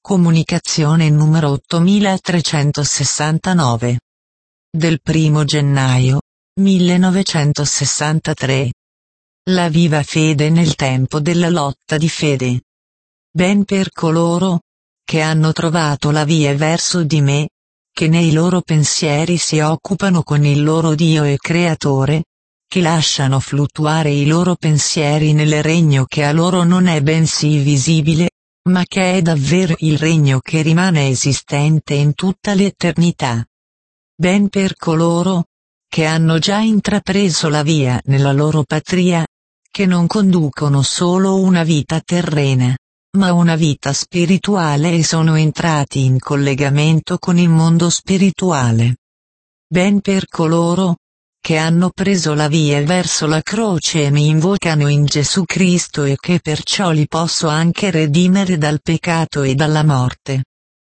Comunicazione numero 8369. Del 1 gennaio 1963. La viva fede nel tempo della lotta di fede. Ben per coloro che hanno trovato la via verso di me, che nei loro pensieri si occupano con il loro Dio e Creatore, che lasciano fluttuare i loro pensieri nel regno che a loro non è bensì visibile, ma che è davvero il regno che rimane esistente in tutta l'eternità. Ben per coloro che hanno già intrapreso la via nella loro patria, che non conducono solo una vita terrena, ma una vita spirituale e sono entrati in collegamento con il mondo spirituale. Ben per coloro che hanno preso la via verso la croce e mi invocano in Gesù Cristo e che perciò li posso anche redimere dal peccato e dalla morte.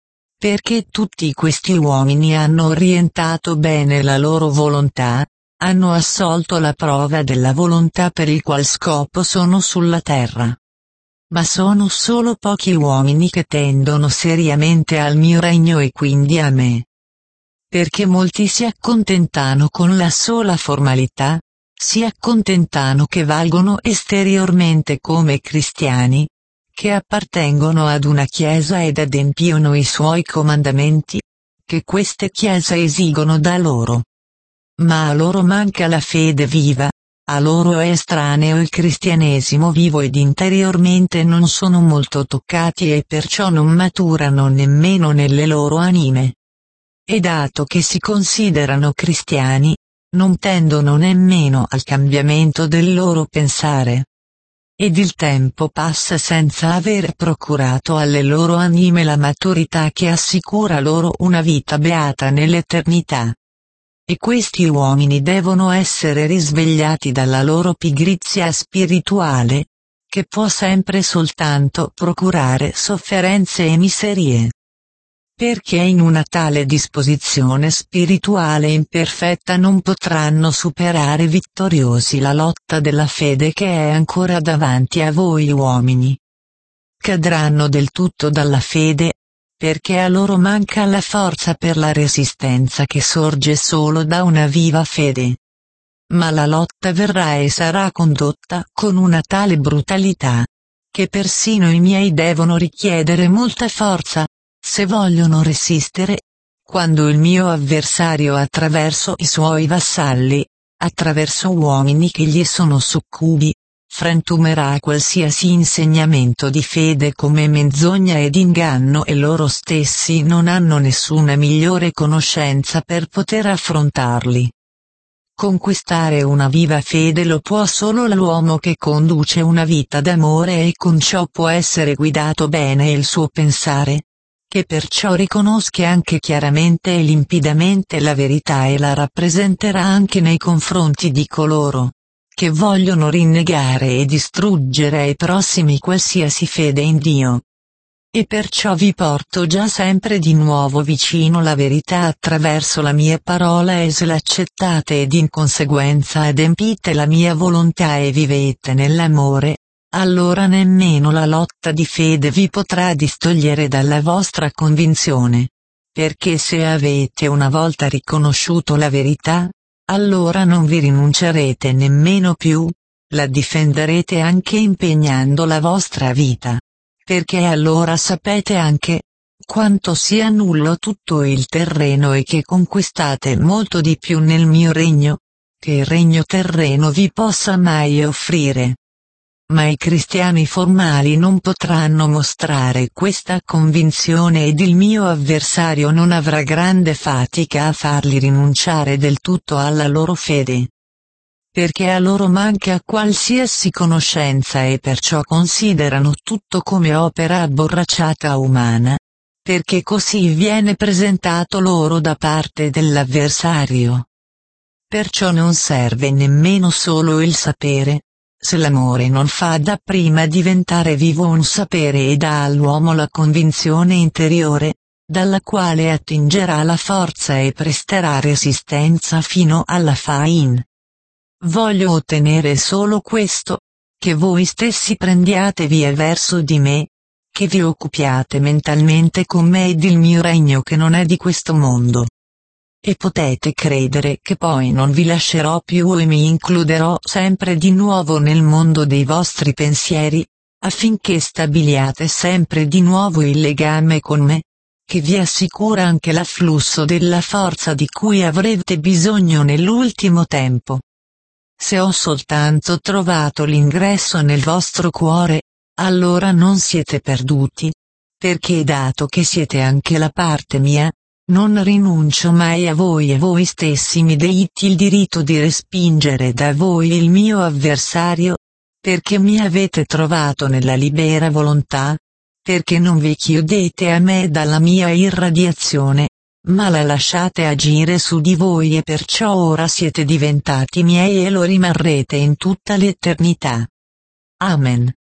Perché tutti questi uomini hanno orientato bene la loro volontà, hanno assolto la prova della volontà per il qual scopo sono sulla terra. Ma sono solo pochi uomini che tendono seriamente al mio regno e quindi a me. Perché molti si accontentano con la sola formalità, si accontentano che valgono esteriormente come cristiani, che appartengono ad una chiesa ed adempiono i suoi comandamenti, che queste chiese esigono da loro. Ma a loro manca la fede viva, a loro è estraneo il cristianesimo vivo ed interiormente non sono molto toccati e perciò non maturano nemmeno nelle loro anime. E dato che si considerano cristiani, non tendono nemmeno al cambiamento del loro pensare. Ed il tempo passa senza aver procurato alle loro anime la maturità che assicura loro una vita beata nell'eternità. E questi uomini devono essere risvegliati dalla loro pigrizia spirituale, che può sempre soltanto procurare sofferenze e miserie. Perché in una tale disposizione spirituale imperfetta non potranno superare vittoriosi la lotta della fede che è ancora davanti a voi uomini. Cadranno del tutto dalla fede, perché a loro manca la forza per la resistenza che sorge solo da una viva fede. Ma la lotta verrà e sarà condotta con una tale brutalità, che persino i miei devono richiedere molta forza, se vogliono resistere, quando il mio avversario attraverso i suoi vassalli, attraverso uomini che gli sono succubi, frantumerà qualsiasi insegnamento di fede come menzogna ed inganno e loro stessi non hanno nessuna migliore conoscenza per poter affrontarli. Conquistare una viva fede lo può solo l'uomo che conduce una vita d'amore e con ciò può essere guidato bene il suo pensare, che perciò riconosca anche chiaramente e limpidamente la verità e la rappresenterà anche nei confronti di coloro che vogliono rinnegare e distruggere ai prossimi qualsiasi fede in Dio. E perciò vi porto già sempre di nuovo vicino la verità attraverso la mia parola e se l'accettate ed in conseguenza adempite la mia volontà e vivete nell'amore, allora nemmeno la lotta di fede vi potrà distogliere dalla vostra convinzione. Perché se avete una volta riconosciuto la verità, allora non vi rinuncerete nemmeno più, la difenderete anche impegnando la vostra vita. Perché allora sapete anche quanto sia nullo tutto il terreno e che conquistate molto di più nel mio regno, che il regno terreno vi possa mai offrire. Ma i cristiani formali non potranno mostrare questa convinzione ed il mio avversario non avrà grande fatica a farli rinunciare del tutto alla loro fede. Perché a loro manca qualsiasi conoscenza e perciò considerano tutto come opera abborracciata umana, perché così viene presentato loro da parte dell'avversario. Perciò non serve nemmeno solo il sapere, se l'amore non fa dapprima diventare vivo un sapere e dà all'uomo la convinzione interiore, dalla quale attingerà la forza e presterà resistenza fino alla fin. Voglio ottenere solo questo, che voi stessi prendiate via verso di me, che vi occupiate mentalmente con me ed il mio regno che non è di questo mondo. E potete credere che poi non vi lascerò più e mi includerò sempre di nuovo nel mondo dei vostri pensieri, affinché stabiliate sempre di nuovo il legame con me, che vi assicura anche l'afflusso della forza di cui avrete bisogno nell'ultimo tempo. Se ho soltanto trovato l'ingresso nel vostro cuore, allora non siete perduti, perché dato che siete anche la parte mia, non rinuncio mai a voi e voi stessi mi deiti il diritto di respingere da voi il mio avversario, perché mi avete trovato nella libera volontà, perché non vi chiudete a me dalla mia irradiazione, ma la lasciate agire su di voi e perciò ora siete diventati miei e lo rimarrete in tutta l'eternità. Amen.